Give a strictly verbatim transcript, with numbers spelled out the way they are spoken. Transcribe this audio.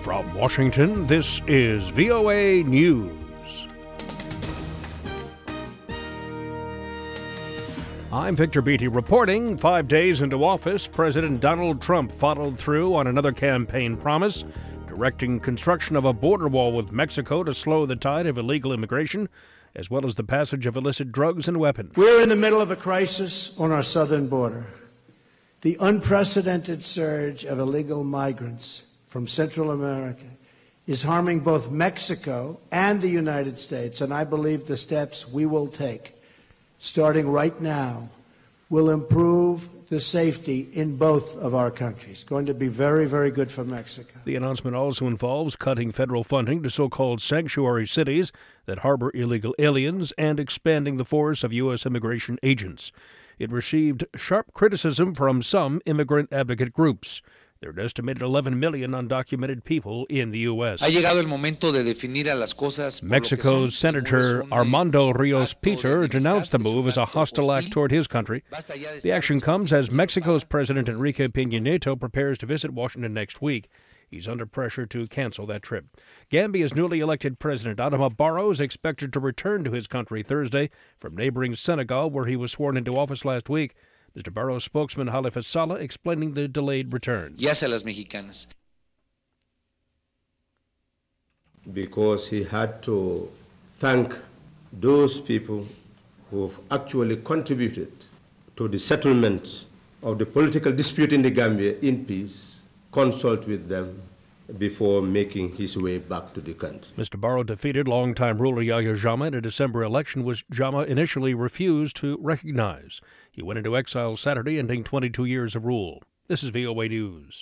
From Washington, this is V O A News. I'm Victor Beatty reporting. Five days into office, President Donald Trump followed through on another campaign promise, directing construction of a border wall with Mexico to slow the tide of illegal immigration, as well as the passage of illicit drugs and weapons. We're in the middle of a crisis on our southern border. The unprecedented surge of illegal migrants from Central America is harming both Mexico and the United States, and I believe the steps we will take, starting right now, will improve the safety in both of our countries. Going to be very, very good for Mexico. The announcement also involves cutting federal funding to so-called sanctuary cities that harbor illegal aliens and expanding the force of U S immigration agents. It received sharp criticism from some immigrant advocate groups. There are an estimated eleven million undocumented people in the U S. Ha llegado el momento de definir a las cosas por lo que Mexico's son. Senator Armando Rios Peter denounced the move as a hostile act toward his country. The action comes as Mexico's President Enrique Peña Nieto prepares to visit Washington next week. He's under pressure to cancel that trip. Gambia's newly elected president, Adama Barrow, is expected to return to his country Thursday from neighboring Senegal, where he was sworn into office last week. Mister Barrow's spokesman, Halifa Saleh, explaining the delayed return. Yes a las mexicanas. Because he had to thank those people who've actually contributed to the settlement of the political dispute in the Gambia in peace, consult with them before making his way back to the country. Mister Barrow defeated longtime ruler Yahya Jammeh in a December election which Jammeh initially refused to recognize. He went into exile Saturday, ending twenty-two years of rule. This is V O A News.